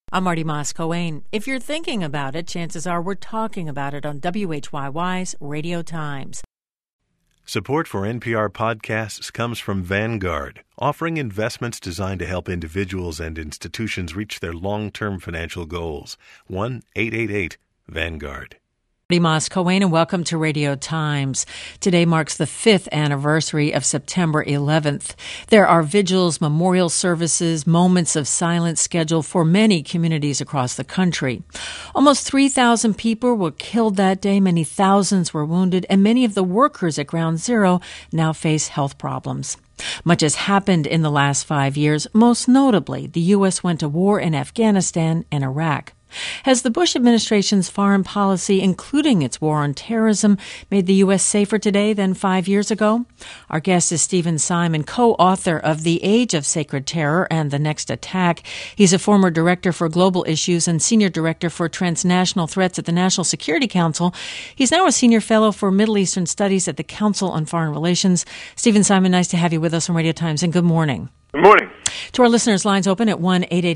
I'm Marty Moss-Coane. If you're thinking about it, chances are we're talking about it on WHYY's Radio Times. Support for NPR podcasts comes from Vanguard, offering investments designed to help individuals and institutions reach their long-term financial goals. 1-888-VANGUARD. Marty Moss-Coane, and welcome to Radio Times. Today marks the 5th anniversary of September 11th. There are vigils, memorial services, moments of silence scheduled for many communities across the country. Almost 3,000 people were killed that day, many thousands were wounded, and many of the workers at Ground Zero now face health problems. Much has happened in the last 5 years. Most notably, the U.S. went to war in Afghanistan and Iraq. Has the Bush administration's foreign policy, including its war on terrorism, made the U.S. safer today than 5 years ago? Our guest is Stephen Simon, co-author of The Age of Sacred Terror and the Next Attack. He's a former director for global issues and senior director for transnational threats at the National Security Council. He's now a senior fellow for Middle Eastern Studies at the Council on Foreign Relations. Stephen Simon, nice to have you with us on Radio Times, and good morning. Good morning. To our listeners, lines open at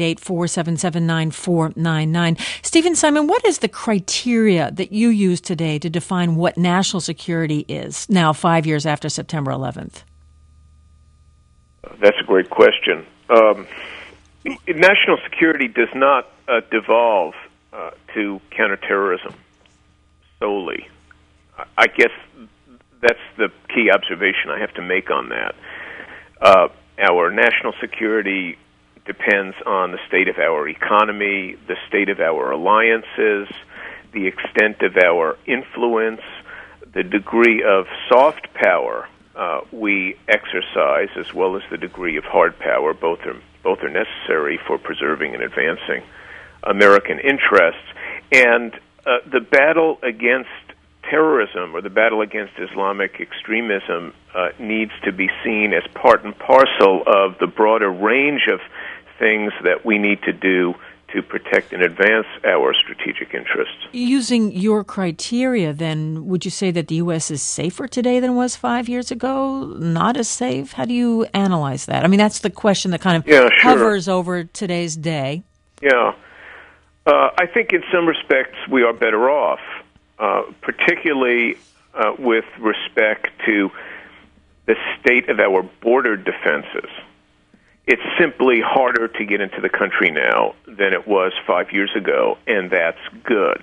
1-888-477-9499. Stephen Simon, what is the criteria that you use today to define what national security is, now 5 years after September 11th? That's a great question. National security does not devolve to counterterrorism solely. I guess that's the key observation I have to make on that. Our national security depends on the state of our economy, the state of our alliances, the extent of our influence, the degree of soft power we exercise, as well as the degree of hard power. Both are necessary for preserving and advancing American interests. And the battle against terrorism, or the battle against Islamic extremism, needs to be seen as part and parcel of the broader range of things that we need to do to protect and advance our strategic interests. Using your criteria, then, would you say that the U.S. is safer today than it was 5 years ago? Not as safe? How do you analyze that? I mean, that's the question that kind of hovers over today's day. Yeah. I think in some respects we are better off. Particularly with respect to the state of our border defenses. It's simply harder to get into the country now than it was 5 years ago, and that's good.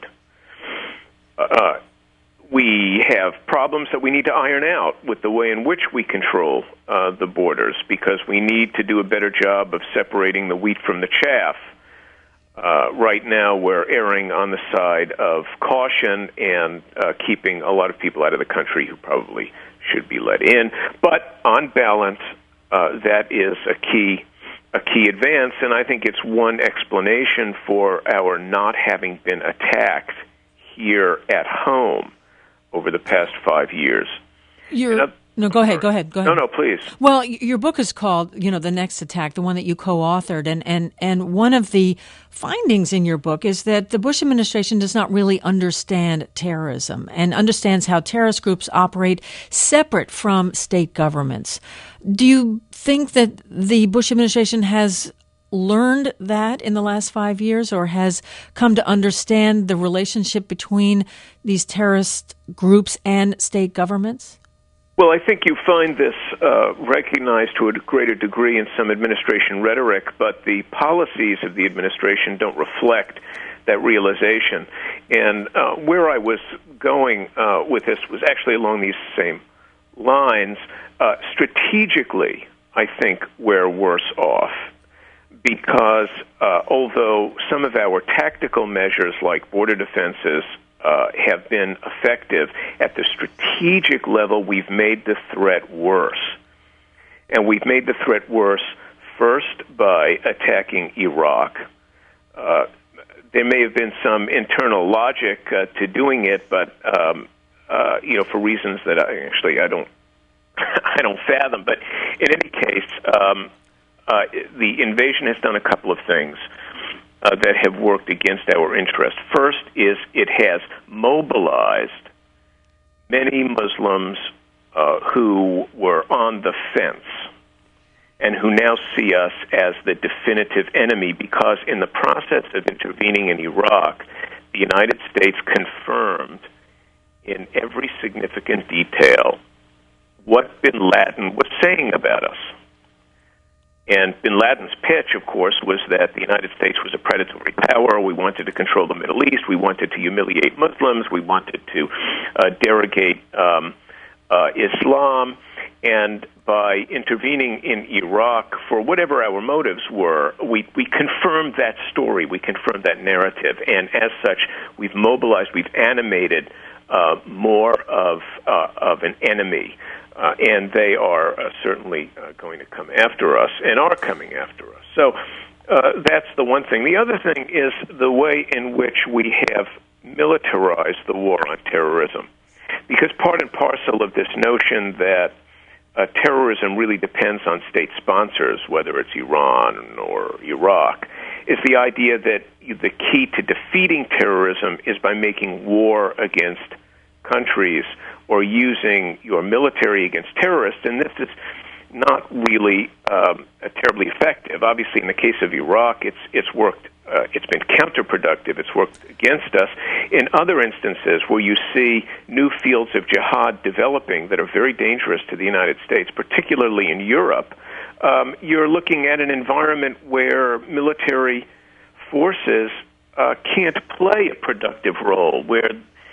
We have problems that we need to iron out with the way in which we control the borders, because we need to do a better job of separating the wheat from the chaff. Right now, we're erring on the side of caution and keeping a lot of people out of the country who probably should be let in. But on balance, that is a key advance, and I think it's one explanation for our not having been attacked here at home over the past 5 years. No, go ahead. No, please. Well, your book is called, The Next Attack, the one that you co-authored, and one of the findings in your book is that the Bush administration does not really understand terrorism and understands how terrorist groups operate separate from state governments. Do you think that the Bush administration has learned that in the last 5 years, or has come to understand the relationship between these terrorist groups and state governments? Well, I think you find this recognized to a greater degree in some administration rhetoric, but the policies of the administration don't reflect that realization. And where I was going with this was actually along these same lines. Strategically, I think we're worse off, because although some of our tactical measures like border defenses have been effective, at the strategic level, we've made the threat worse. And we've made the threat worse first by attacking Iraq. There may have been some internal logic to doing it, but for reasons that I don't fathom. But in any case, the invasion has done a couple of things that have worked against our interest. First is it has mobilized many Muslims who were on the fence and who now see us as the definitive enemy because in the process of intervening in Iraq, the United States confirmed in every significant detail what bin Laden was saying about us. And bin Laden's pitch, of course, was that the United States was a predatory power. We wanted to control the Middle East. We wanted to humiliate Muslims. We wanted to derogate Islam. And by intervening in Iraq, for whatever our motives were, we confirmed that story. We confirmed that narrative. And as such, we've mobilized, we've animated more of an enemy. And they are certainly going to come after us and are coming after us. So that's the one thing. The other thing is the way in which we have militarized the war on terrorism. Because part and parcel of this notion that terrorism really depends on state sponsors, whether it's Iran or Iraq, is the idea that the key to defeating terrorism is by making war against countries or using your military against terrorists, and this is not really terribly effective. Obviously, in the case of Iraq, it's worked. It's been counterproductive. It's worked against us. In other instances where you see new fields of jihad developing that are very dangerous to the United States, particularly in Europe, you're looking at an environment where military forces can't play a productive role, where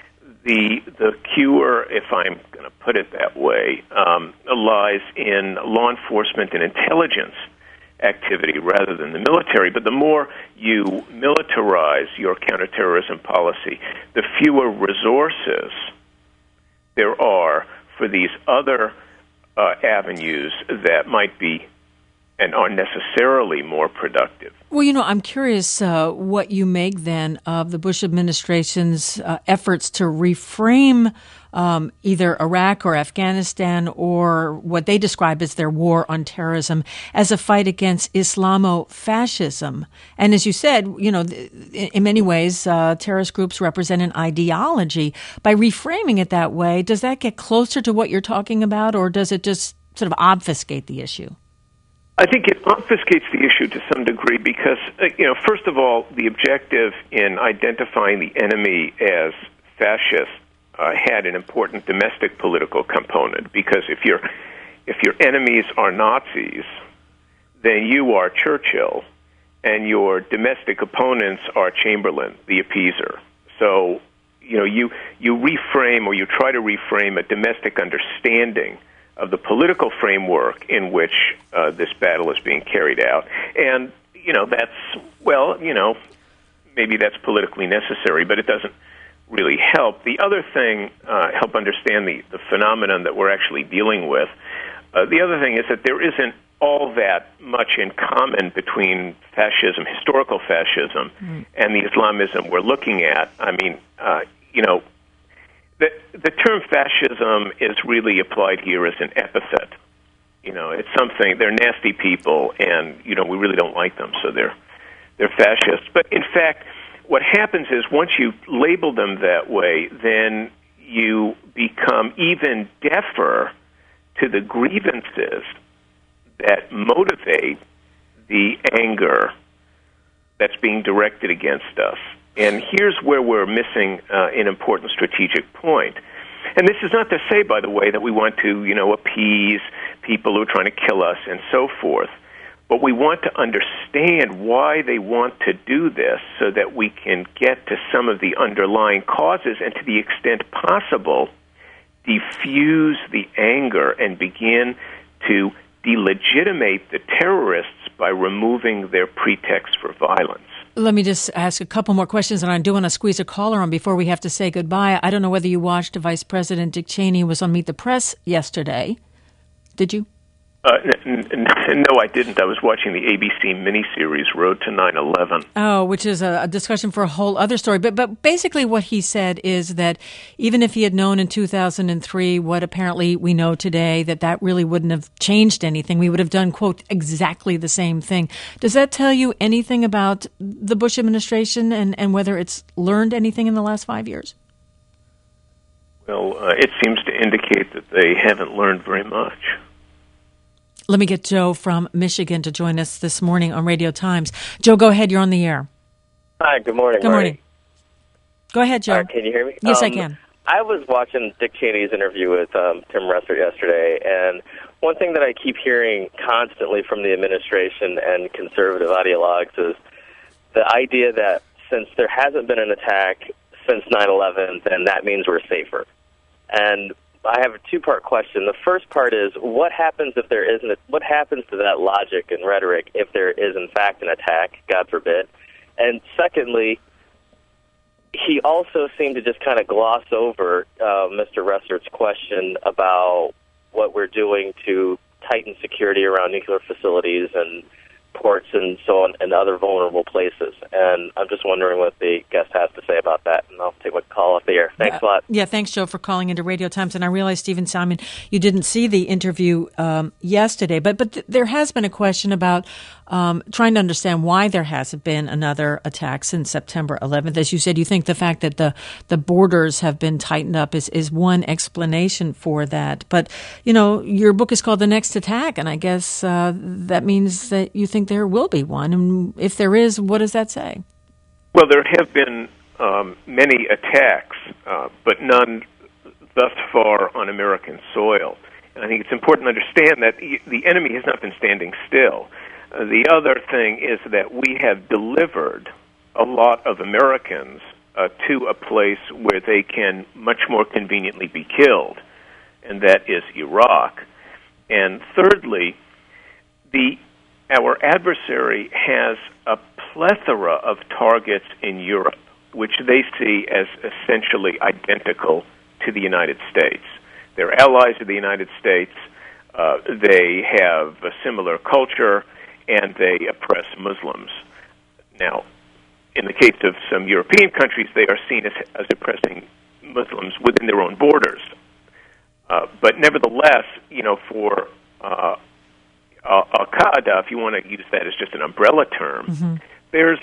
the cure, if I'm going to put it that way, lies in law enforcement and intelligence activity rather than the military. But the more you militarize your counterterrorism policy, the fewer resources there are for these other avenues that might be and are necessarily more productive. Well, I'm curious what you make then of the Bush administration's efforts to reframe either Iraq or Afghanistan or what they describe as their war on terrorism as a fight against Islamofascism. And as you said, in many ways, terrorist groups represent an ideology. By reframing it that way, does that get closer to what you're talking about, or does it just sort of obfuscate the issue? I think it obfuscates the issue to some degree because, first of all, the objective in identifying the enemy as fascist had an important domestic political component. Because if your enemies are Nazis, then you are Churchill, and your domestic opponents are Chamberlain, the appeaser. So, you reframe or you try to reframe a domestic understanding of the political framework in which this battle is being carried out. And, maybe that's politically necessary, but it doesn't really help. The other thing, help understand the phenomenon that we're actually dealing with. The other thing is that there isn't all that much in common between fascism, historical fascism, and the Islamism we're looking at. I mean, the term fascism is really applied here as an epithet. It's something, they're nasty people, and, we really don't like them, so they're fascists. But in fact, what happens is once you label them that way, then you become even deafer to the grievances that motivate the anger that's being directed against us. And here's where we're missing an important strategic point. And this is not to say, by the way, that we want to, appease people who are trying to kill us and so forth. But we want to understand why they want to do this so that we can get to some of the underlying causes and, to the extent possible, diffuse the anger and begin to delegitimate the terrorists by removing their pretext for violence. Let me just ask a couple more questions, and I do want to squeeze a caller on before we have to say goodbye. I don't know whether you watched Vice President Dick Cheney was on Meet the Press yesterday. Did you? No, I didn't. I was watching the ABC miniseries Road to 9/11. Oh, which is a discussion for a whole other story. But basically what he said is that even if he had known in 2003 what apparently we know today, that really wouldn't have changed anything. We would have done, quote, exactly the same thing. Does that tell you anything about the Bush administration and whether it's learned anything in the last 5 years? Well, it seems to indicate that they haven't learned very much. Let me get Joe from Michigan to join us this morning on Radio Times. Joe, go ahead. You're on the air. Hi, good morning. Good morning. Go ahead, Joe. Can you hear me? Yes, I can. I was watching Dick Cheney's interview with Tim Russert yesterday, and one thing that I keep hearing constantly from the administration and conservative ideologues is the idea that since there hasn't been an attack since 9/11, then that means we're safer. And I have a two-part question. The first part is, what happens if there isn't? What happens to that logic and rhetoric if there is, in fact, an attack, God forbid? And secondly, he also seemed to just kind of gloss over Mr. Russert's question about what we're doing to tighten security around nuclear facilities and ports and so on and other vulnerable places. And I'm just wondering what the guest has to say about that, and I'll take a call off the air. Thanks a lot. Yeah, thanks, Joe, for calling into Radio Times. And I realize, Stephen Simon, you didn't see the interview yesterday, but there has been a question about trying to understand why there hasn't been another attack since September 11th. As you said, you think the fact that the borders have been tightened up is one explanation for that. But, you know, your book is called The Next Attack, and I guess that means that you think there will be one. And if there is, what does that say? Well, there have been many attacks, but none thus far on American soil. And I think it's important to understand that the enemy has not been standing still. The other thing is that we have delivered a lot of Americans to a place where they can much more conveniently be killed, and that is Iraq. And thirdly, our adversary has a plethora of targets in Europe, which they see as essentially identical to the United States. They're allies of the United States. They have a similar culture, and they oppress Muslims. Now, in the case of some European countries, they are seen as oppressing Muslims within their own borders. But nevertheless, you know, for Al-Qaeda, if you want to use that as just an umbrella term, there's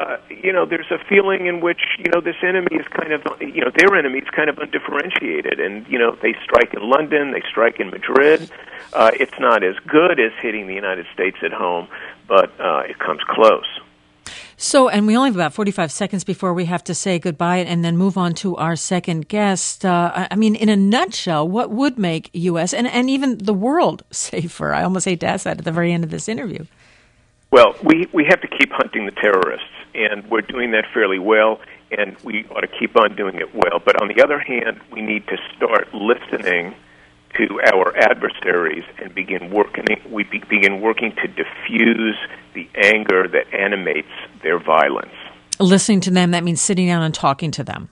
a feeling in which, you know, this enemy is kind of, you know, their enemy is kind of undifferentiated, and, you know, they strike in London, they strike in Madrid. It's not as good as hitting the United States at home, but it comes close. So, and we only have about 45 seconds before we have to say goodbye and then move on to our second guest. I mean, in a nutshell, what would make U.S. and even the world safer? I almost hate to ask that at the very end of this interview. Well, we have to keep hunting the terrorists, and we're doing that fairly well, and we ought to keep on doing it well. But on the other hand, we need to start listening to our adversaries and begin working to diffuse the anger that animates their violence. Listening to them, that means sitting down and talking to them.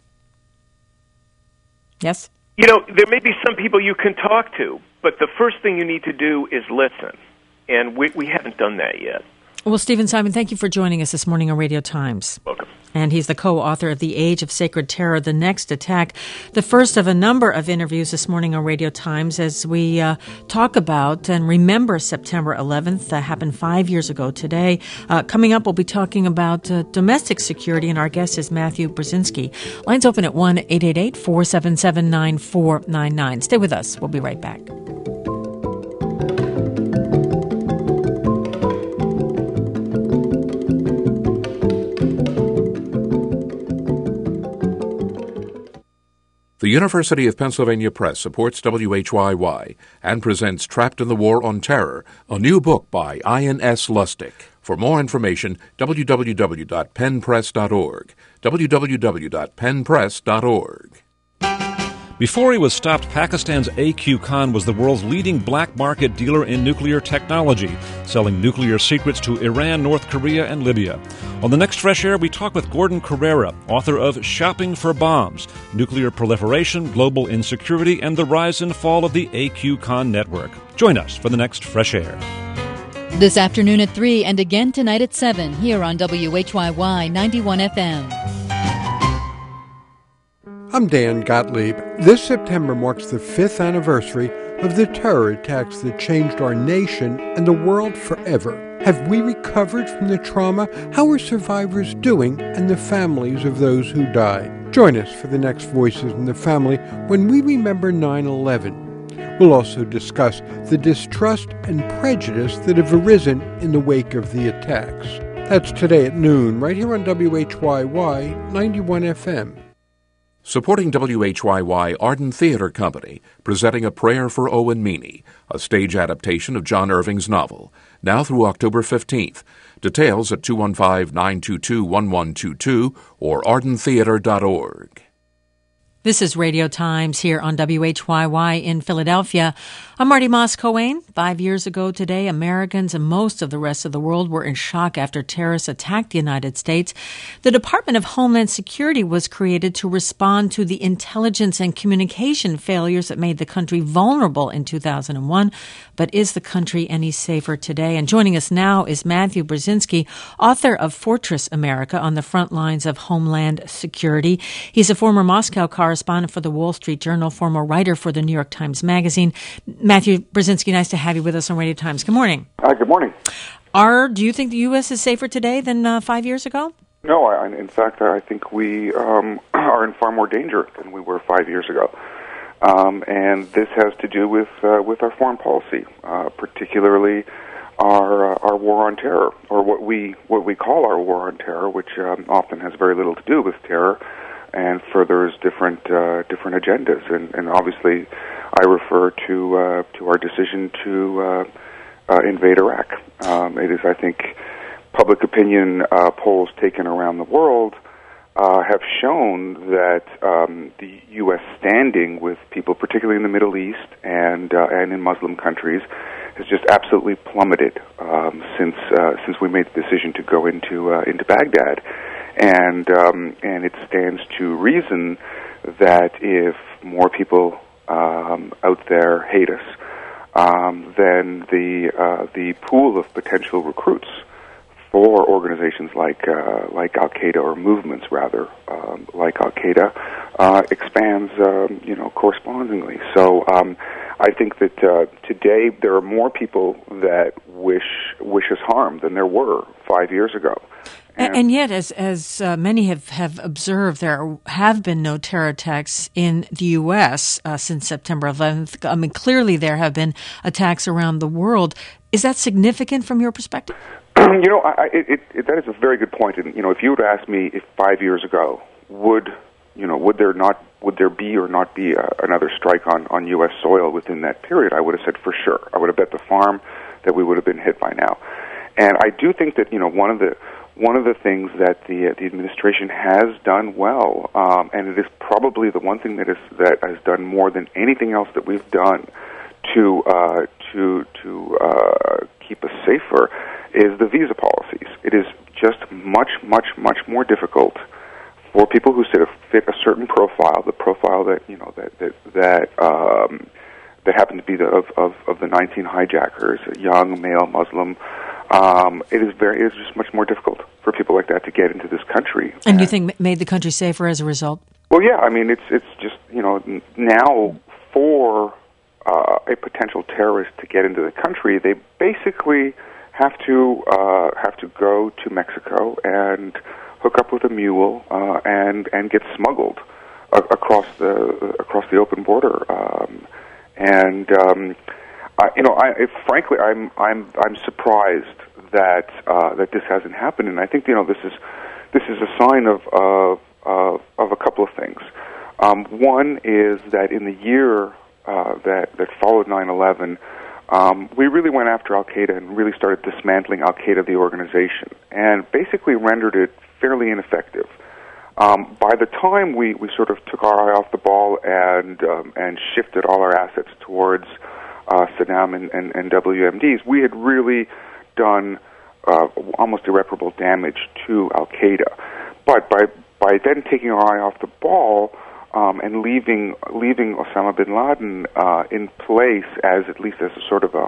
Yes? You know, there may be some people you can talk to, but the first thing you need to do is listen, and we haven't done that yet. Well, Stephen Simon, thank you for joining us this morning on Radio Times. Welcome. And he's the co-author of The Age of Sacred Terror, The Next Attack, the first of a number of interviews this morning on Radio Times as we talk about and remember September 11th. That happened 5 years ago today. Coming up, we'll be talking about domestic security, and our guest is Matthew Brzezinski. Lines open at 1-888-477-9499. Stay with us. We'll be right back. The University of Pennsylvania Press supports WHYY and presents Trapped in the War on Terror, a new book by Ian S. Lustig. For more information, www.pennpress.org, www.pennpress.org. Before he was stopped, Pakistan's A.Q. Khan was the world's leading black market dealer in nuclear technology, selling nuclear secrets to Iran, North Korea, and Libya. On the next Fresh Air, we talk with Gordon Carrera, author of Shopping for Bombs, Nuclear Proliferation, Global Insecurity, and the Rise and Fall of the A.Q. Khan Network. Join us for the next Fresh Air. This afternoon at 3 and again tonight at 7 here on WHYY 91 FM. I'm Dan Gottlieb. This September marks the 5th anniversary of the terror attacks that changed our nation and the world forever. Have we recovered from the trauma? How are survivors doing and the families of those who died? Join us for the next Voices in the Family when we remember 9/11. We'll also discuss the distrust and prejudice that have arisen in the wake of the attacks. That's today at noon, right here on WHYY 91 FM. Supporting WHYY Arden Theatre Company, presenting A Prayer for Owen Meany, a stage adaptation of John Irving's novel, now through October 15th. Details at 215-922-1122 or ardentheater.org. This is Radio Times here on WHYY in Philadelphia. I'm Marty Moss-Coane. 5 years ago today, Americans and most of the rest of the world were in shock after terrorists attacked the United States. The Department of Homeland Security was created to respond to the intelligence and communication failures that made the country vulnerable in 2001. But is the country any safer today? And joining us now is Matthew Brzezinski, author of Fortress America on the Front Lines of Homeland Security. He's a former Moscow correspondent for the Wall Street Journal, former writer for the New York Times Magazine. Matthew Brzezinski, nice to have you with us on Radio Times. Good morning. Good morning. Do you think the U.S. is safer today than 5 years ago? No, in fact, I think we are in far more danger than we were 5 years ago. And this has to do with our foreign policy, particularly our war on terror, or what we call our war on terror, which often has very little to do with terror and furthers different agendas. And obviously, I refer to our decision to invade Iraq. It is, I think, public opinion polls taken around the world have shown that the U.S. standing with people, particularly in the Middle East and in Muslim countries, has just absolutely plummeted since we made the decision to go into Baghdad, and it stands to reason that if more people out there hate us, then the pool of potential recruits for organizations like Al-Qaeda, or movements rather, like Al-Qaeda, expands, correspondingly. So I think that today there are more people that wish us harm than there were 5 years ago. And yet, as many have observed, there have been no terror attacks in the U.S. Since September 11th. I mean, clearly there have been attacks around the world. Is that significant from your perspective? That is a very good point. And if you would ask me if 5 years ago would there be or not be another strike on U.S. soil within that period, I would have said for sure. I would have bet the farm that we would have been hit by now. And I do think that one of the things that the administration has done well, and it is probably the one thing that has done more than anything else that we've done to keep us safer, is the visa policies. It is just much, much, much more difficult for people who fit a certain profile, the profile that that happened to be of the 19 hijackers, a young male Muslim. It is just much more difficult for people like that to get into this country. And do you think made the country safer as a result? Well, yeah. I mean, it's just now for a potential terrorist to get into the country, they basically have to go to Mexico and hook up with a mule and get smuggled across the open border. Frankly, I'm surprised that this hasn't happened, and I think this is a sign of a couple of things. One is that in the year that followed 9/11, we really went after Al-Qaeda and really started dismantling Al-Qaeda, the organization, and basically rendered it fairly ineffective. By the time we sort of took our eye off the ball and shifted all our assets towards Saddam and WMDs, we had really done almost irreparable damage to Al-Qaeda. But by then taking our eye off the ball and leaving Osama bin Laden in place as at least as a sort of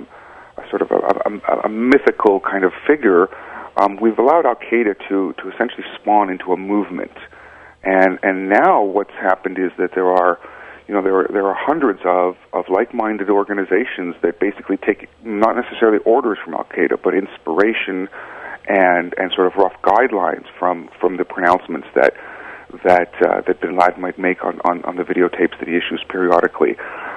a mythical kind of figure, we've allowed Al-Qaeda to essentially spawn into a movement. And now what's happened is that there are hundreds of like-minded organizations that basically take not necessarily orders from Al-Qaeda, but inspiration and sort of rough guidelines from the pronouncements that Bin Laden might make on the videotapes that he issues periodically.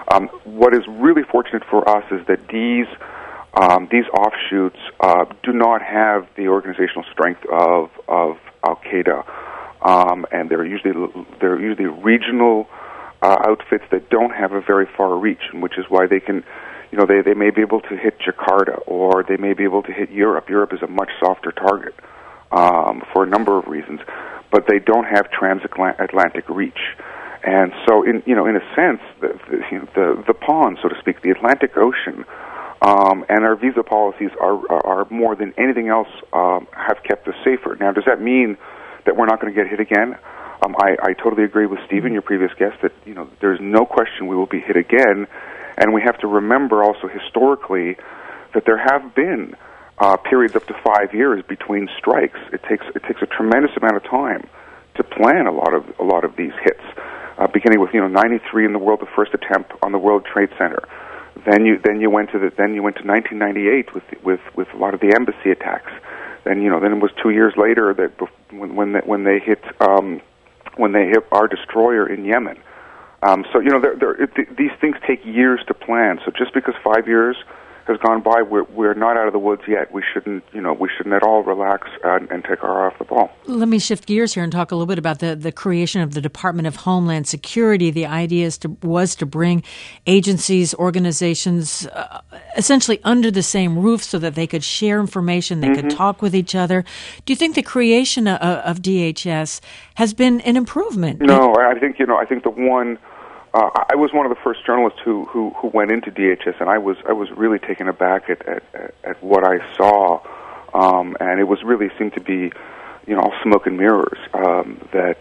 What is really fortunate for us is that these offshoots do not have the organizational strength of Al-Qaeda, and they're usually regional outfits that don't have a very far reach, which is why they can, they may be able to hit Jakarta, or they may be able to hit Europe. Europe is a much softer target for a number of reasons, but they don't have transatlantic reach. And so, in a sense, the pond, so to speak, the Atlantic Ocean, and our visa policies are more than anything else have kept us safer. Now, does that mean that we're not going to get hit again? I totally agree with Stephen, your previous guest, that there's no question we will be hit again, and we have to remember also historically that there have been periods up to 5 years between strikes. It takes a tremendous amount of time to plan a lot of these hits. Beginning with 93 in the world, the first attempt on the World Trade Center. Then you went to 1998 with a lot of the embassy attacks. Then it was 2 years later that when they hit our destroyer in Yemen. So these things take years to plan. So just because 5 years has gone by, we're not out of the woods yet. We shouldn't at all relax and take our eye off the ball. Let me shift gears here and talk a little bit about the creation of the Department of Homeland Security. The idea was to bring agencies, organizations, essentially under the same roof so that they could share information, they could talk with each other. Do you think the creation of DHS has been an improvement? No, I think the one. I was one of the first journalists who went into DHS, and I was really taken aback at what I saw, and it was really seemed to be, all smoke and mirrors. That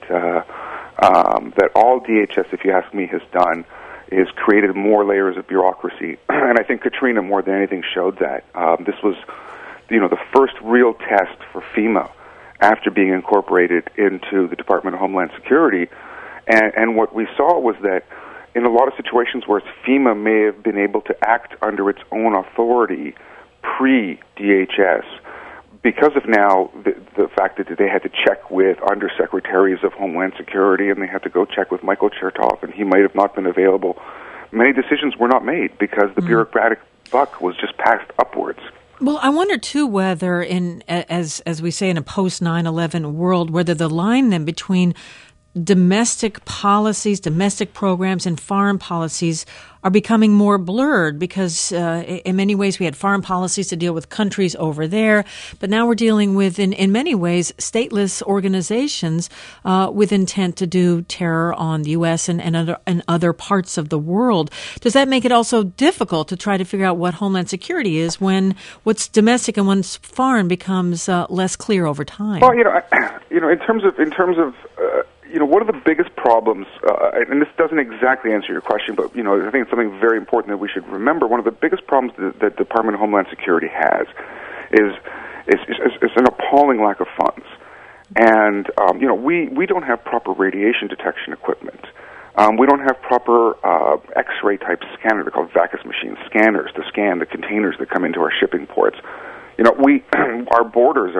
all DHS, if you ask me, has done is created more layers of bureaucracy, and I think Katrina more than anything showed that. This was, the first real test for FEMA after being incorporated into the Department of Homeland Security. And what we saw was that in a lot of situations where FEMA may have been able to act under its own authority pre-DHS, because of now the fact that they had to check with undersecretaries of Homeland Security and they had to go check with Michael Chertoff, and he might have not been available, many decisions were not made because the bureaucratic buck was just passed upwards. Well, I wonder, too, whether as we say in a post-9/11 world, whether the line then between domestic policies, domestic programs, and foreign policies are becoming more blurred because in many ways we had foreign policies to deal with countries over there, but now we're dealing with, in many ways, stateless organizations with intent to do terror on the U.S. and other parts of the world. Does that make it also difficult to try to figure out what Homeland Security is when what's domestic and what's foreign becomes less clear over time? Well, in terms of one of the biggest problems, and this doesn't exactly answer your question, but I think it's something very important that we should remember. One of the biggest problems that the Department of Homeland Security has is an appalling lack of funds, and we don't have proper radiation detection equipment. We don't have proper X-ray type scanner. They're called VACUS machines, scanners to scan the containers that come into our shipping ports. Our borders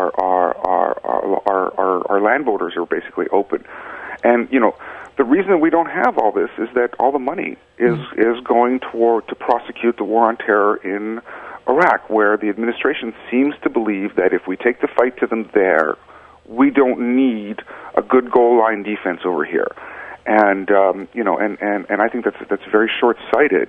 our land borders are basically open, and the reason we don't have all this is that all the money is going to prosecute the war on terror in Iraq, where the administration seems to believe that if we take the fight to them there, we don't need a good goal line defense over here, and I think that's very short-sighted,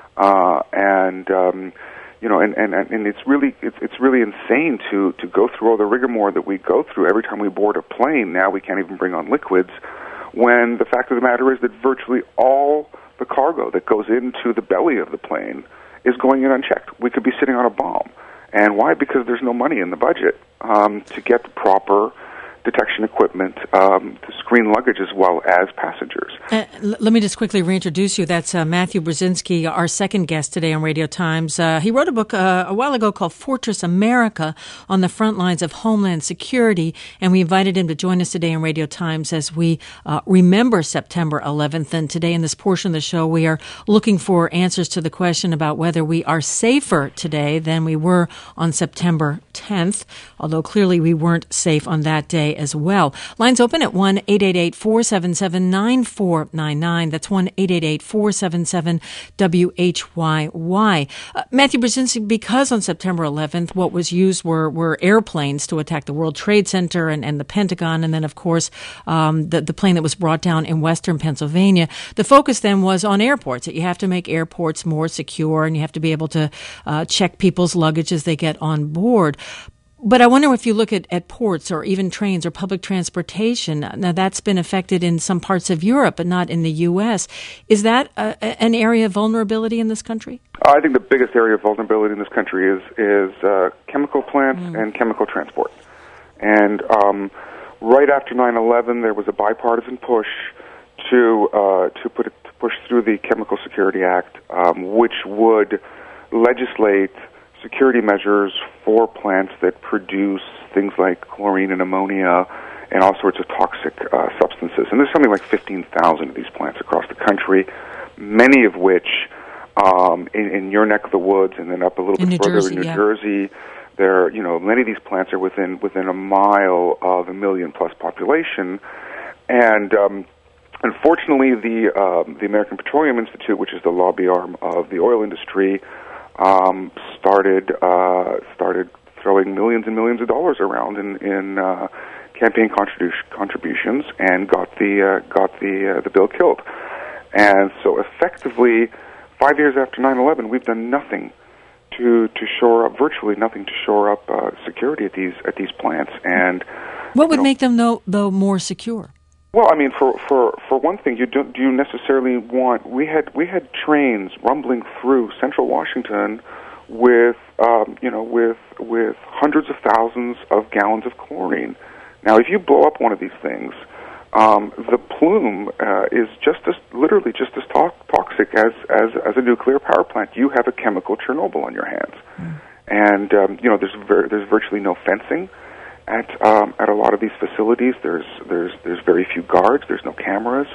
and it's really insane to go through all the rigmarole that we go through every time we board a plane. Now we can't even bring on liquids, when the fact of the matter is that virtually all the cargo that goes into the belly of the plane is going in unchecked. We could be sitting on a bomb. And why? Because there's no money in the budget to get the proper detection equipment to screen luggage as well as passengers. Let me just quickly reintroduce you. That's Matthew Brzezinski, our second guest today on Radio Times. He wrote a book a while ago called Fortress America, on the front lines of Homeland Security, and we invited him to join us today on Radio Times as we remember September 11th. And today in this portion of the show, we are looking for answers to the question about whether we are safer today than we were on September 10th, although clearly we weren't safe on that day today as well. Lines open at 1-888-477-9499. That's 1-888-477-WHYY. Matthew Brzezinski, because on September 11th, what was used were airplanes to attack the World Trade Center and the Pentagon, and then, of course, the plane that was brought down in western Pennsylvania. The focus then was on airports, that you have to make airports more secure and you have to be able to check people's luggage as they get on board. But I wonder if you look at ports or even trains or public transportation, now that's been affected in some parts of Europe, but not in the U.S. Is that an area of vulnerability in this country? I think the biggest area of vulnerability in this country is chemical plants and chemical transport. And right after 9/11, there was a bipartisan push to push through the Chemical Security Act, which would legislate security measures for plants that produce things like chlorine and ammonia and all sorts of toxic substances. And there's something like 15,000 of these plants across the country, many of which in your neck of the woods and then up a little bit further in New Jersey. There, many of these plants are within a mile of a million-plus population. And unfortunately, the American Petroleum Institute, which is the lobby arm of the oil industry, started throwing millions and millions of dollars around in campaign contributions and got the bill killed. And so, effectively, 5 years after 9/11, we've done nothing to shore up, virtually nothing to shore up security at these plants. And what would make them though more secure? Well, I mean, for one thing, do you necessarily want? We had trains rumbling through central Washington with with hundreds of thousands of gallons of chlorine. Now, if you blow up one of these things, the plume is literally just as toxic as a nuclear power plant. You have a chemical Chernobyl on your hands, and there's virtually no fencing at a lot of these facilities. There's very few guards. There's no cameras,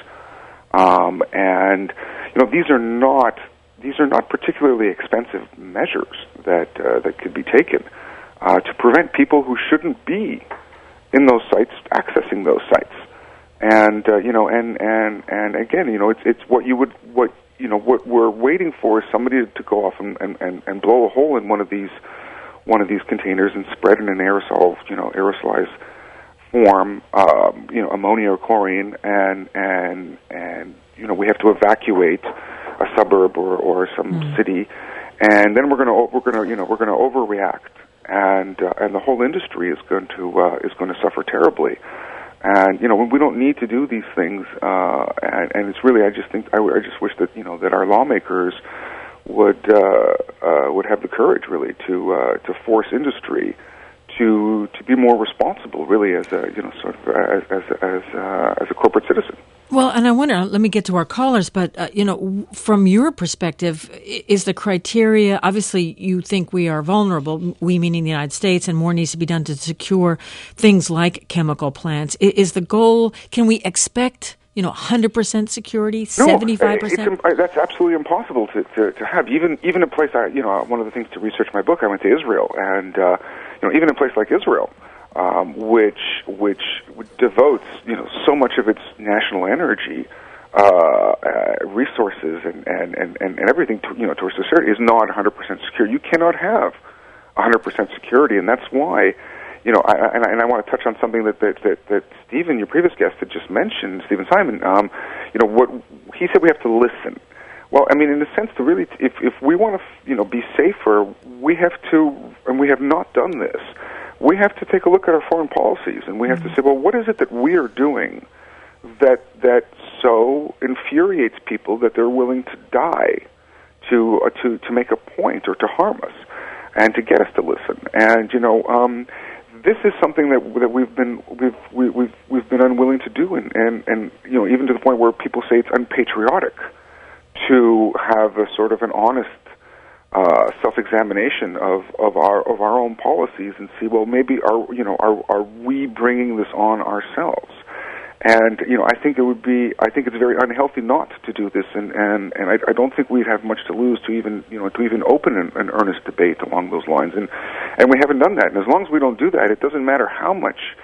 and these are not particularly expensive measures that could be taken to prevent people who shouldn't be in those sites accessing those sites. And and again, it's what we're waiting for is somebody to go off and blow a hole in one of these containers and spread in an aerosolized form, ammonia or chlorine, and we have to evacuate a suburb or some city, and then we're going to overreact, and the whole industry is going to suffer terribly. And we don't need to do these things, and it's really I just wish that that our lawmakers would have the courage really to force industry to be more responsible, really, as a as a corporate citizen. Well, and I wonder, let me get to our callers, but, from your perspective, is the criteria, obviously you think we are vulnerable, we meaning the United States, and more needs to be done to secure things like chemical plants. Is the goal, can we expect 100% security, 75%? No, that's absolutely impossible to have. Even a place, one of the things to research my book, I went to Israel, and even a place like Israel, which devotes so much of its national energy, resources, and everything towards security, is not 100% secure. You cannot have 100% security, and that's why. I want to touch on something that Stephen, your previous guest, had just mentioned, Stephen Simon. What he said, we have to listen. Well, I mean, in a sense, if we want to, be safer, we have to, and we have not done this. We have to take a look at our foreign policies, and we have to say, well, what is it that we are doing that so infuriates people that they're willing to die to make a point or to harm us, and to get us to listen. And this is something that we've been unwilling to do, and even to the point where people say it's unpatriotic to have a sort of an honest self-examination of our own policies and see, well, maybe are we bringing this on ourselves? And I think it's very unhealthy not to do this, and I don't think we'd have much to lose to even open an earnest debate along those lines, and we haven't done that. And as long as we don't do that, it doesn't matter how much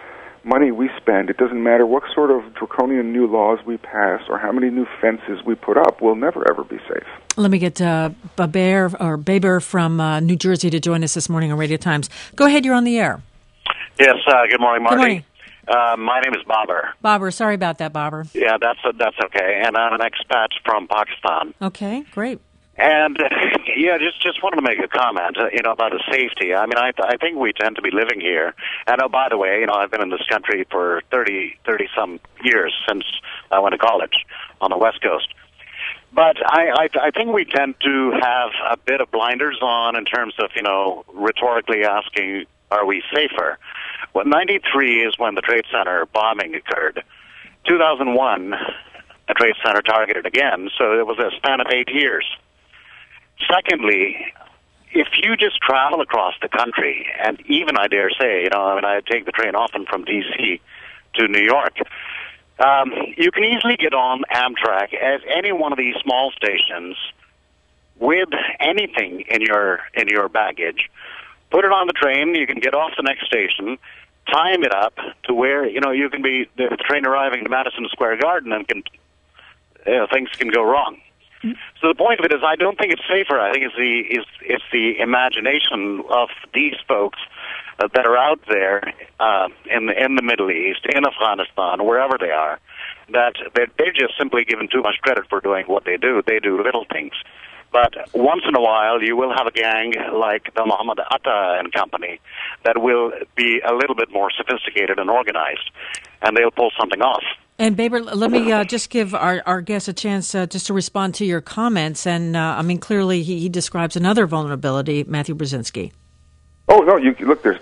money we spend, it doesn't matter what sort of draconian new laws we pass or how many new fences we put up, we'll never, ever be safe. Let me get Baber from New Jersey to join us this morning on Radio Times. Go ahead, you're on the air. Yes, good morning, Marty. Good morning. My name is Baber. Baber, sorry about that, Baber. Yeah, that's okay. And I'm an expat from Pakistan. Okay, great. And just wanted to make a comment, about the safety. I mean, I think we tend to be living here. And by the way, I've been in this country for 30 some years since I went to college on the West Coast. But I think we tend to have a bit of blinders on in terms of, rhetorically asking, are we safer? Well, 93 is when the Trade Center bombing occurred. 2001, the Trade Center targeted again, so it was a span of 8 years. Secondly, if you just travel across the country, and even I dare say, I take the train often from D.C. to New York, you can easily get on Amtrak at any one of these small stations with anything in your baggage. Put it on the train, you can get off the next station, time it up to where, you can be, the train arriving to Madison Square Garden and things can go wrong. So the point of it is, I don't think it's safer. I think it's the imagination of these folks that are out there in the Middle East, in Afghanistan, wherever they are, that they're just simply given too much credit for doing what they do. They do little things. But once in a while, you will have a gang like the Mohammed Atta and company that will be a little bit more sophisticated and organized, and they'll pull something off. And Baber, let me just give our guest a chance just to respond to your comments. And clearly he describes another vulnerability, Matthew Brzezinski. Oh no! You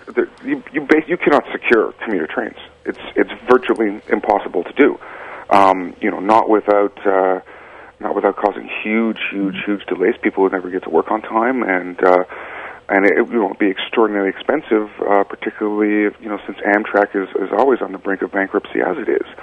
cannot secure commuter trains. It's virtually impossible to do. Not without causing huge delays. People would never get to work on time, and it will be extraordinarily expensive, particularly since Amtrak is always on the brink of bankruptcy as it is.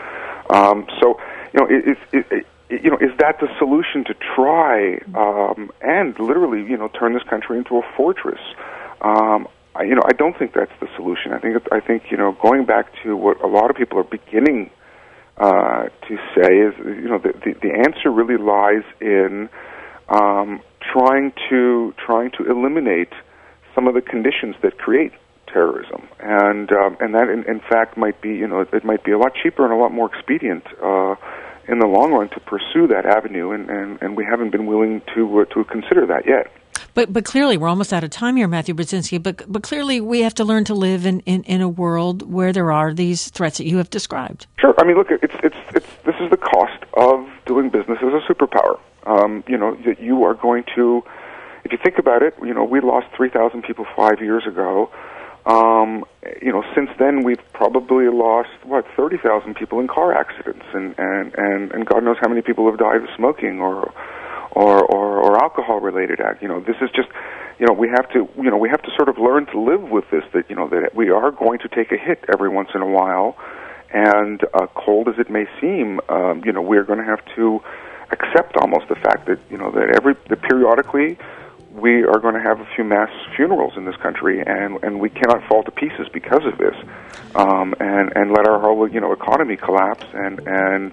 Is that the solution to try and literally turn this country into a fortress? I don't think that's the solution. I think going back to what a lot of people are beginning to say is the answer really lies in trying to eliminate some of the conditions that create terrorism, and that in fact might be it might be a lot cheaper and a lot more expedient in the long run to pursue that avenue, and we haven't been willing to consider that yet. But clearly, we're almost out of time here, Matthew Brzezinski. But clearly, we have to learn to live in a world where there are these threats that you have described. Sure. I mean, look, this is the cost of doing business as a superpower. That you are going to, if you think about it, we lost 3,000 people 5 years ago. Since then we've probably lost 30,000 people in car accidents, and God knows how many people have died of smoking or alcohol related act. This is just we have to sort of learn to live with this, that we are going to take a hit every once in a while, and cold as it may seem, we're going to have to accept almost the fact that that periodically we are going to have a few mass funerals in this country, and we cannot fall to pieces because of this, and let our whole economy collapse and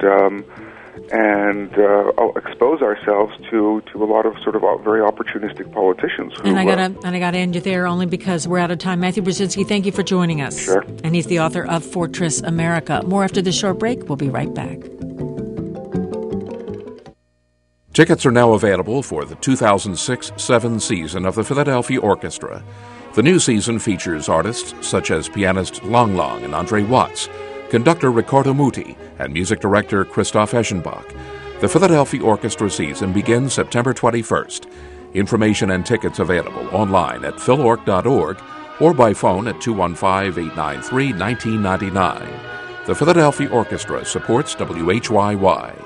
expose ourselves to a lot of sort of very opportunistic politicians. And I gotta end you there only because we're out of time. Matthew Brzezinski, thank you for joining us. Sure. And he's the author of Fortress America. More after this short break. We'll be right back. Tickets are now available for the 2006-7 season of the Philadelphia Orchestra. The new season features artists such as pianist Long Long and Andre Watts, conductor Riccardo Muti, and music director Christoph Eschenbach. The Philadelphia Orchestra season begins September 21st. Information and tickets available online at philorg.org or by phone at 215-893-1999. The Philadelphia Orchestra supports WHYY.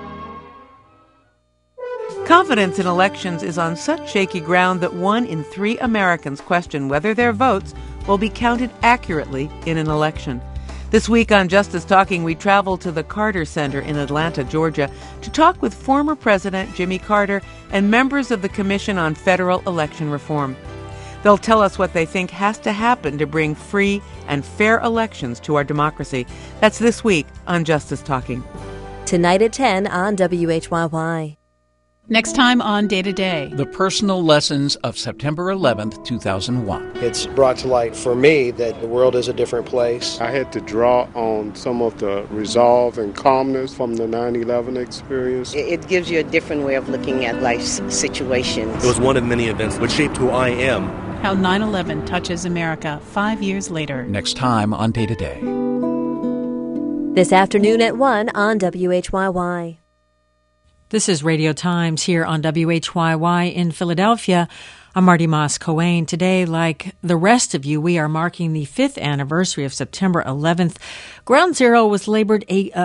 Confidence in elections is on such shaky ground that 1 in 3 Americans question whether their votes will be counted accurately in an election. This week on Justice Talking, we travel to the Carter Center in Atlanta, Georgia, to talk with former President Jimmy Carter and members of the Commission on Federal Election Reform. They'll tell us what they think has to happen to bring free and fair elections to our democracy. That's this week on Justice Talking. Tonight at 10 on WHYY. Next time on Day to Day. The personal lessons of September 11th, 2001. It's brought to light for me that the world is a different place. I had to draw on some of the resolve and calmness from the 9/11 experience. It gives you a different way of looking at life's situations. It was one of many events which shaped who I am. How 9/11 touches America 5 years later. Next time on Day to Day. This afternoon at 1 on WHYY. This is Radio Times here on WHYY in Philadelphia. I'm Marty Moss-Coane. Today, like the rest of you, we are marking the 5th anniversary of September 11th. Ground Zero was labeled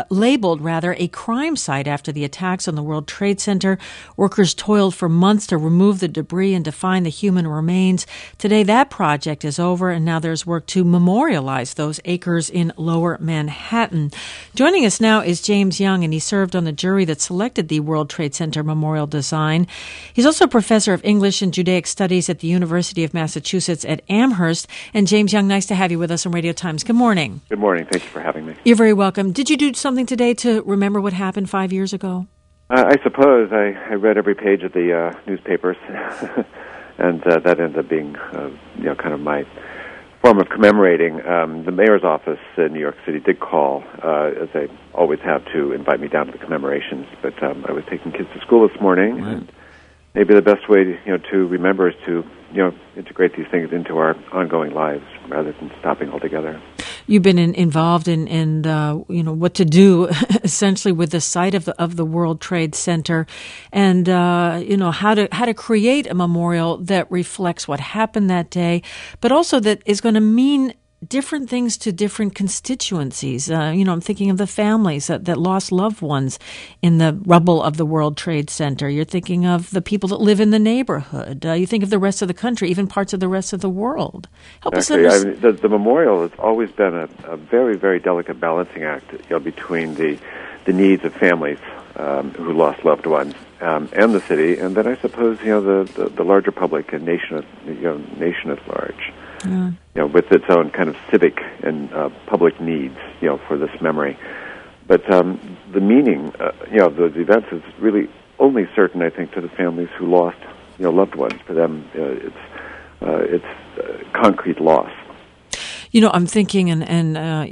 a crime site after the attacks on the World Trade Center. Workers toiled for months to remove the debris and to find the human remains. Today, that project is over, and now there's work to memorialize those acres in Lower Manhattan. Joining us now is James Young, and he served on the jury that selected the World Trade Center memorial design. He's also a professor of English and Judaic Studies at the University of Massachusetts at Amherst. And James Young, nice to have you with us on Radio Times. Good morning. Good morning. Thank you for having me. You're very welcome. Did you do something today to remember what happened 5 years ago? I suppose. I read every page of the newspapers, and that ended up being kind of my form of commemorating. The mayor's office in New York City did call, as they always have, to invite me down to the commemorations. But I was taking kids to school this morning, and maybe the best way to remember is to integrate these things into our ongoing lives rather than stopping altogether. You've been involved in what to do essentially with the site of the World Trade Center, and how to create a memorial that reflects what happened that day, but also that is going to mean different things to different constituencies. I'm thinking of the families that lost loved ones in the rubble of the World Trade Center. You're thinking of the people that live in the neighborhood. You think of the rest of the country, even parts of the rest of the world. Help us understand. The memorial has always been a very, very delicate balancing act between the needs of families who lost loved ones and the city, and then I suppose the larger public and nation at large. With its own kind of civic and public needs, for this memory. But the meaning, of those events is really only certain, I think, to the families who lost, loved ones. For them, it's concrete loss. I'm thinking, I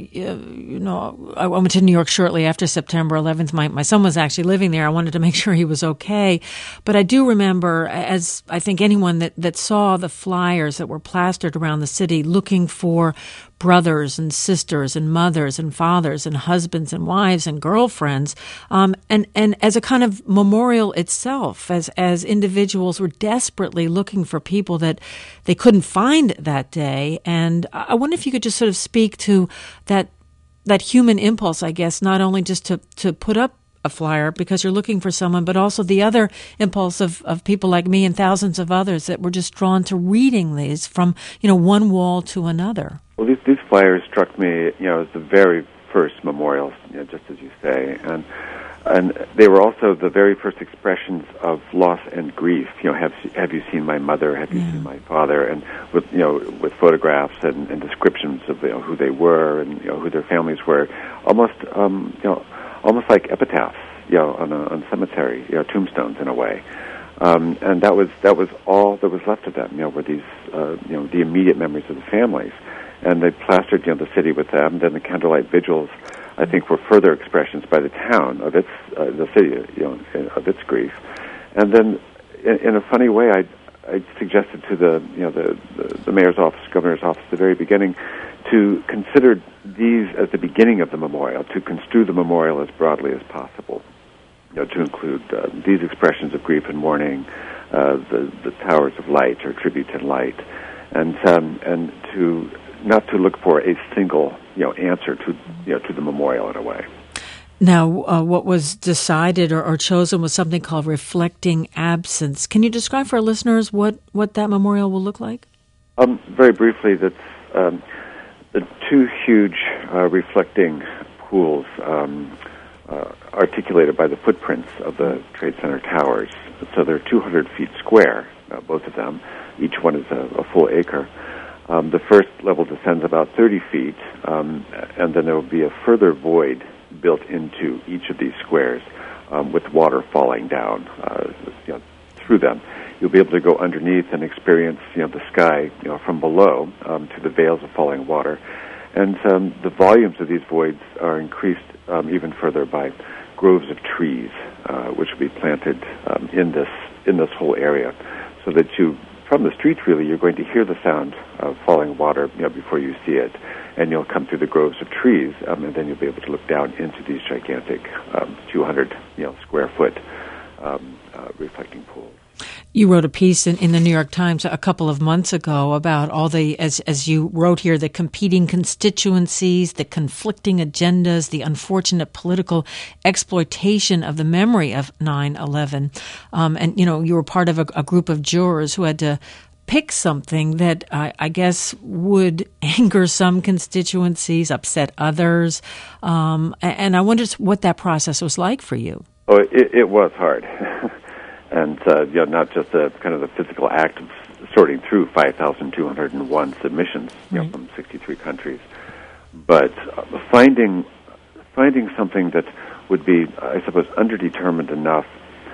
went to New York shortly after September 11th. My son was actually living there. I wanted to make sure he was okay. But I do remember, as I think anyone that saw the flyers that were plastered around the city looking for brothers and sisters and mothers and fathers and husbands and wives and girlfriends, and as a kind of memorial itself, as individuals were desperately looking for people that they couldn't find that day. And I wonder if you could just sort of speak to that human impulse, I guess, not only just to put up a flyer because you're looking for someone, but also the other impulse of people like me and thousands of others that were just drawn to reading these from, one wall to another. Well, these flyers struck me, as the very first memorials, just as you say, and they were also the very first expressions of loss and grief. Have you seen my mother? Have you seen my father? And with photographs and descriptions of who they were and who their families were, almost like epitaphs, on cemetery, tombstones in a way. And that was all that was left of them. Were these the immediate memories of the families, and they plastered the city with them. Then the candlelight vigils, I think, were further expressions by the town of its the city, of its grief. And then, in a funny way, I suggested to the mayor's office, governor's office, at the very beginning, to consider these as the beginning of the memorial, to construe the memorial as broadly as possible, to include these expressions of grief and mourning, the towers of light or tribute to light, and to not to look for a single answer to the memorial in a way. Now, what was decided or chosen was something called Reflecting Absence. Can you describe for our listeners what that memorial will look like? Very briefly, that's the two huge reflecting pools articulated by the footprints of the Trade Center towers. So they're 200 feet square, both of them. Each one is a full acre. The first level descends about 30 feet, and then there will be a further void built into each of these squares with water falling down through them. You'll be able to go underneath and experience the sky from below to the veils of falling water. And the volumes of these voids are increased even further by groves of trees, which will be planted in this whole area, so that from the streets, really, you're going to hear the sound of falling water before you see it, and you'll come through the groves of trees, and then you'll be able to look down into these gigantic 200 square foot reflecting pools. You wrote a piece in the New York Times a couple of months ago about all the, as you wrote here, the competing constituencies, the conflicting agendas, the unfortunate political exploitation of the memory of 9/11. And, you were part of a group of jurors who had to pick something that I guess would anger some constituencies, upset others. And I wondered what that process was like for you. Oh, it was hard. And not just the kind of the physical act of sorting through 5,201 submissions from 63 countries, but finding something that would be, I suppose, underdetermined enough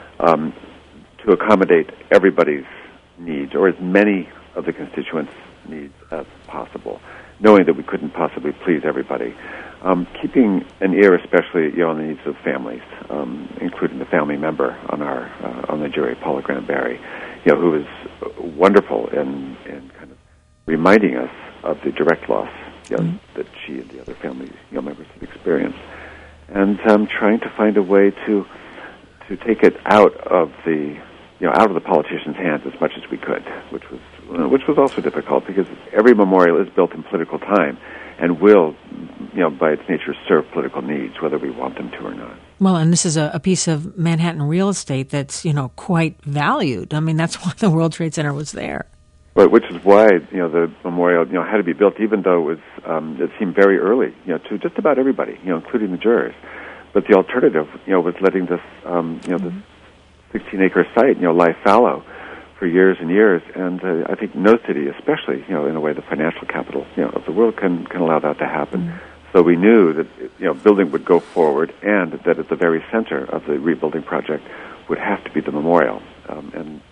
to accommodate everybody's needs, or as many of the constituents' needs as possible, knowing that we couldn't possibly please everybody. Keeping an ear, especially on the needs of families, including the family member on the jury, Paula Graham Barry, who was wonderful in kind of reminding us of the direct loss that she and the other family members had experienced, and trying to find a way to take it out of the politicians' hands as much as we could, which was also difficult because every memorial is built in political time and will, by its nature, serve political needs, whether we want them to or not. Well, and this is a piece of Manhattan real estate that's, quite valued. I mean, that's why the World Trade Center was there. But which is why, the memorial, had to be built, even though it was, it seemed very early, to just about everybody, including the jurors. But the alternative, was letting this, this 16-acre site, lie fallow for years and years, and I think no city, especially, in a way, the financial capital, of the world, can allow that to happen. Mm-hmm. So we knew that, building would go forward, and that at the very center of the rebuilding project would have to be the memorial. And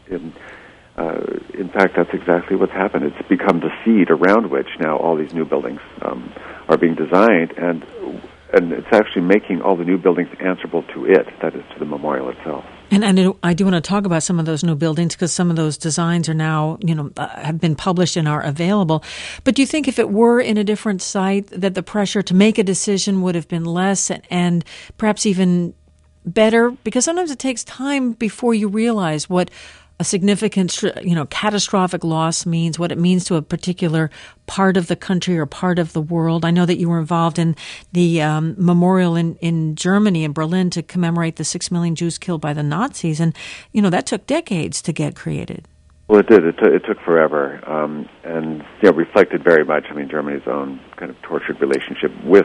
in fact, that's exactly what's happened. It's become the seed around which now all these new buildings are being designed, and it's actually making all the new buildings answerable to it, that is, to the memorial itself. And I do want to talk about some of those new buildings because some of those designs are now, have been published and are available. But do you think if it were in a different site that the pressure to make a decision would have been less and perhaps even better? Because sometimes it takes time before you realize what a significant, catastrophic loss means, what it means to a particular part of the country or part of the world. I know that you were involved in the memorial in Germany, in Berlin, to commemorate the 6 million Jews killed by the Nazis. And, that took decades to get created. Well, it did. It took forever. And, reflected very much, Germany's own kind of tortured relationship with,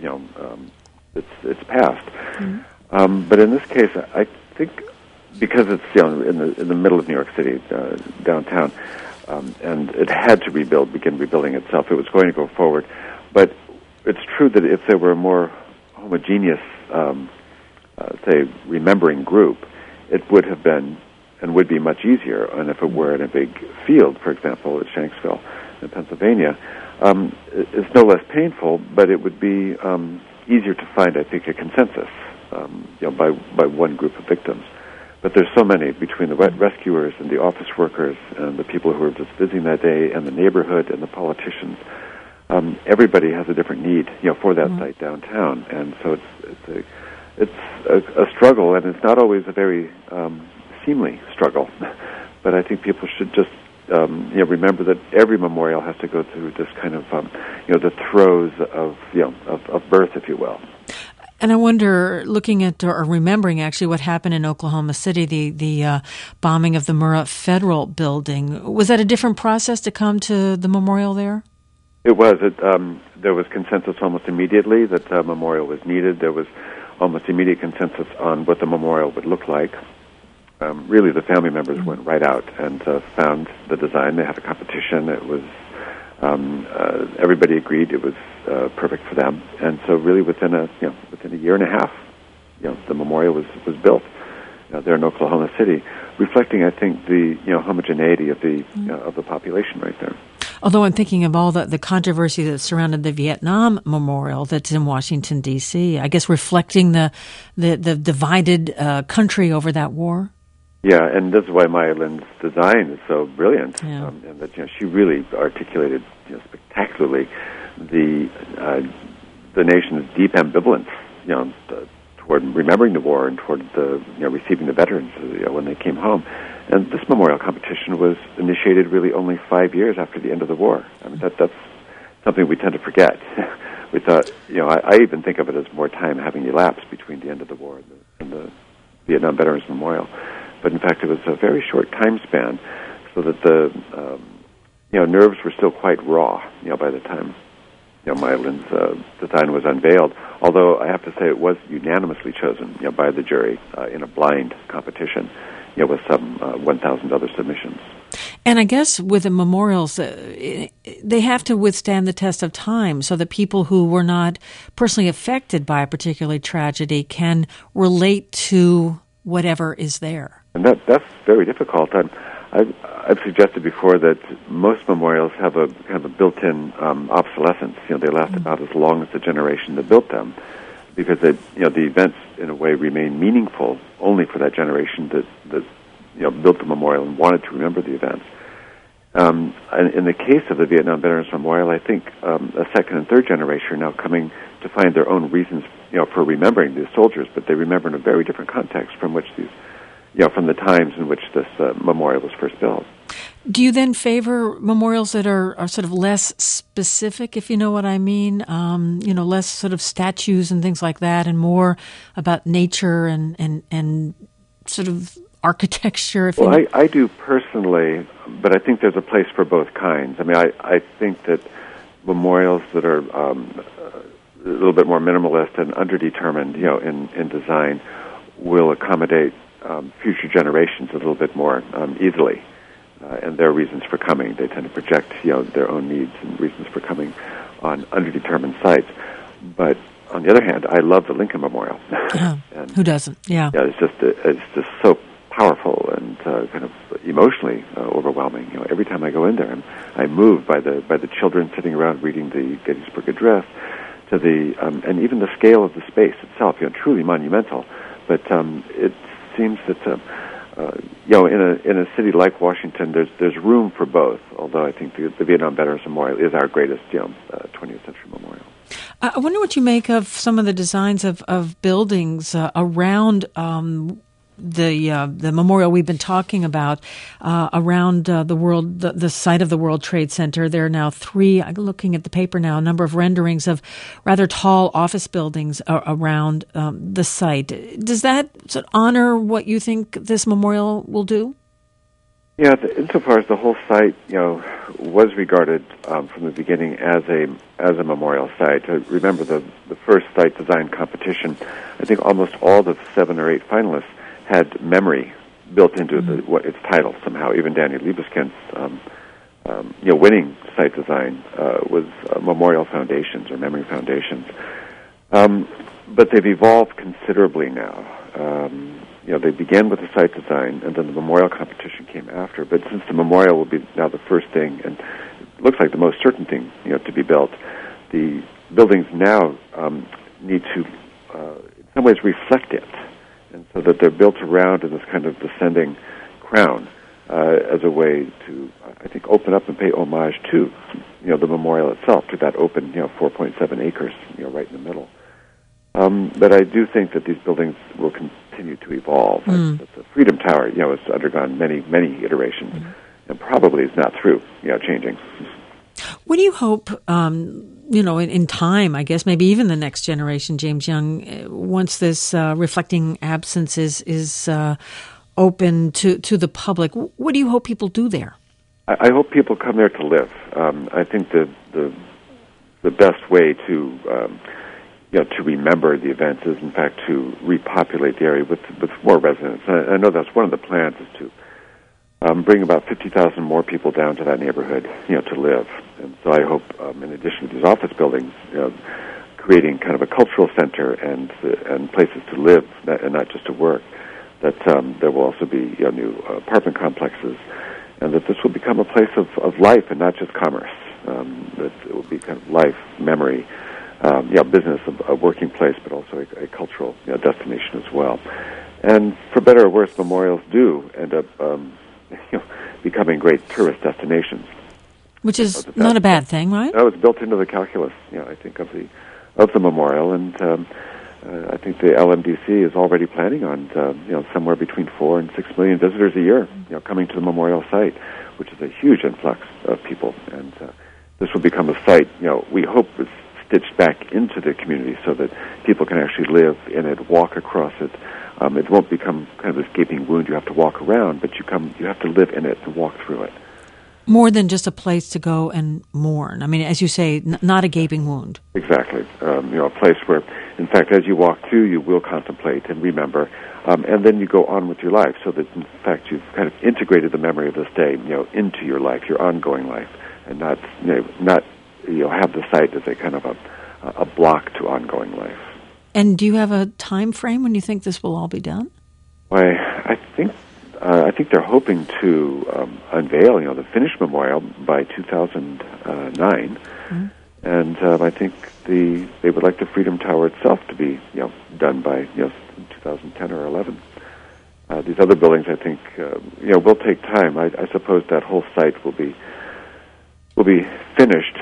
its past. Mm-hmm. But in this case, I think, because it's in the middle of New York City, downtown, and it had to begin rebuilding itself. It was going to go forward, but it's true that if there were a more homogeneous, say, remembering group, it would have been and would be much easier. And if it were in a big field, for example, at Shanksville in Pennsylvania, it's no less painful, but it would be easier to find, I think, a consensus, by one group of victims. But there's so many between the rescuers and the office workers and the people who were just visiting that day and the neighborhood and the politicians. Everybody has a different need, for that site downtown, and so it's a struggle, and it's not always a very seemly struggle. But I think people should just remember that every memorial has to go through this kind of the throes of birth, if you will. And I wonder, looking at or remembering actually what happened in Oklahoma City, the bombing of the Murrah Federal Building, was that a different process to come to the memorial there? It was. There was consensus almost immediately that the memorial was needed. There was almost immediate consensus on what the memorial would look like. Really, the family members went right out and found the design. They had a competition. It was everybody agreed it was perfect for them, and so really within a year and a half, the memorial was built there in Oklahoma City, reflecting, I think, the homogeneity of the population right there. Although I'm thinking of all the controversy that surrounded the Vietnam Memorial that's in Washington, D.C., I guess reflecting the divided country over that war. Yeah, and this is why Maya Lin's design is so brilliant, and that she really articulated spectacularly the nation's deep ambivalence, toward remembering the war and toward receiving the veterans when they came home. And this memorial competition was initiated really only 5 years after the end of the war. I mean, that's something we tend to forget. We thought, I even think of it as more time having elapsed between the end of the war and the Vietnam Veterans Memorial. But in fact, it was a very short time span, so that the nerves were still quite raw. By the time Maya Lin's design was unveiled, although I have to say it was unanimously chosen by the jury in a blind competition, with some 1,000 other submissions. And I guess with the memorials, they have to withstand the test of time so that people who were not personally affected by a particular tragedy can relate to whatever is there. And that's very difficult. I've suggested before that most memorials have a kind of a built-in obsolescence. They last about as long as the generation that built them, because the events in a way remain meaningful only for that generation that built the memorial and wanted to remember the events. And in the case of the Vietnam Veterans Memorial, I think a second and third generation are now coming to find their own reasons, for remembering these soldiers, but they remember in a very different context from which these, from the times in which this memorial was first built. Do you then favor memorials that are sort of less specific, if you know what I mean? Less sort of statues and things like that, and more about nature and sort of architecture? I do personally, but I think there's a place for both kinds. I mean, I think that memorials that are a little bit more minimalist and underdetermined, in design, will accommodate future generations a little bit more easily, and their reasons for coming. They tend to project, their own needs and reasons for coming on underdetermined sites. But on the other hand, I love the Lincoln Memorial. And, who doesn't? Yeah. Yeah, it's just so powerful and kind of emotionally overwhelming. Every time I go in there, I'm moved by the children sitting around reading the Gettysburg Address, to the and even the scale of the space itself. Truly monumental. But it seems that in a city like Washington, there's room for both. Although I think the Vietnam Veterans Memorial is our greatest 20th century memorial. I wonder what you make of some of the designs of buildings around the memorial we've been talking about, around the world, the site of the World Trade Center. There are now three, I'm looking at the paper now, a number of renderings of rather tall office buildings around the site. Does that sort of honor what you think this memorial will do? Yeah, insofar as the whole site, was regarded from the beginning as a memorial site. Remember the first site design competition, I think almost all the 7 or 8 finalists had memory built into its title somehow. Even Daniel Libeskind's winning site design was memorial foundations or memory foundations. But they've evolved considerably now. They began with the site design, and then the memorial competition came after. But since the memorial will be now the first thing, and it looks like the most certain thing, to be built, the buildings now need to, in some ways, reflect it, and so that they're built around in this kind of descending crown as a way to, I think, open up and pay homage to, the memorial itself, to that open, 4.7 acres, right in the middle. But I do think that these buildings will continue to evolve. The Freedom Tower, has undergone many, many iterations, and probably is not through, changing. What do you hope, in time, I guess, maybe even the next generation, James Young, once this reflecting absence is open to the public, what do you hope people do there? I hope people come there to live. I think the the best way to to remember the events is, in fact, to repopulate the area with more residents. I know that's one of the plans, is to bring about 50,000 more people down to that neighborhood, to live. And so I hope, in addition to these office buildings, creating kind of a cultural center and places to live and not just to work, that there will also be new apartment complexes, and that this will become a place of life and not just commerce. That it will be kind of life, memory, business, a working place, but also a cultural destination as well. And for better or worse, memorials do end up becoming great tourist destinations. Which is not a bad thing, right? No, it's built into the calculus, I think, of the memorial, and I think the LMDC is already planning on somewhere between 4 and 6 million visitors a year, coming to the memorial site, which is a huge influx of people. And this will become a site, we hope is stitched back into the community so that people can actually live in it, walk across it. It won't become kind of this gaping wound you have to walk around, but you have to live in it and walk through it. More than just a place to go and mourn. I mean, as you say, not a gaping wound. Exactly. A place where, in fact, as you walk through, you will contemplate and remember, and then you go on with your life, so that, in fact, you've kind of integrated the memory of this day, into your life, your ongoing life, and not have the site as a kind of a block to ongoing life. And do you have a time frame when you think this will all be done? Why, I think they're hoping to unveil, the finished memorial by 2009, and I think they would like the Freedom Tower itself to be, done by 2010 or 11. These other buildings, I think, will take time. I suppose that whole site will be finished,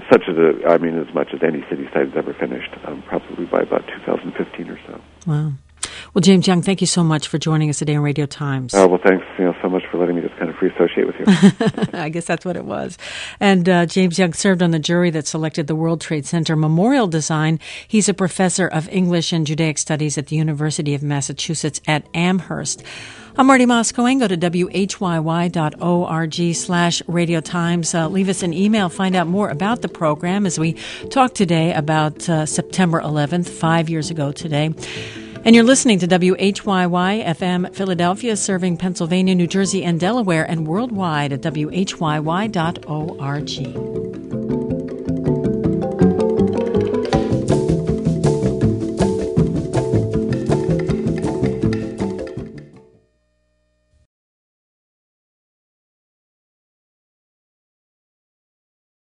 as much as any city site has ever finished, probably by about 2015 or so. Wow. Well, James Young, thank you so much for joining us today on Radio Times. Well, thanks so much for letting me just kind of free associate with you. I guess that's what it was. And James Young served on the jury that selected the World Trade Center memorial design. He's a professor of English and Judaic Studies at the University of Massachusetts at Amherst. I'm Marty Moscoing. Go to whyy.org/Radio Times. Leave us an email. Find out more about the program as we talk today about September 11th, 5 years ago today. And you're listening to WHYY FM Philadelphia, serving Pennsylvania, New Jersey, and Delaware, and worldwide at whyy.org.